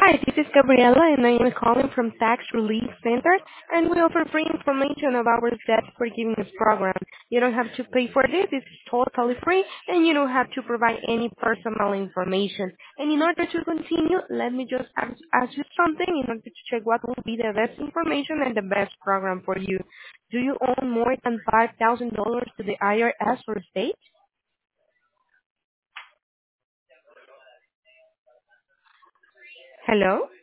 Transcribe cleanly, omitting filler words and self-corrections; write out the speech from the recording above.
Hi, this is Gabriela, and I am calling from Tax Relief Center, and we offer free information about our debt forgiveness program. You don't have to pay for this; it's totally free, and you don't have to provide any personal information. And in order to continue, let me just ask you something in order to check what will be the best information and the best program for you. Do you own more than $5,000 to the IRS or state? Hello?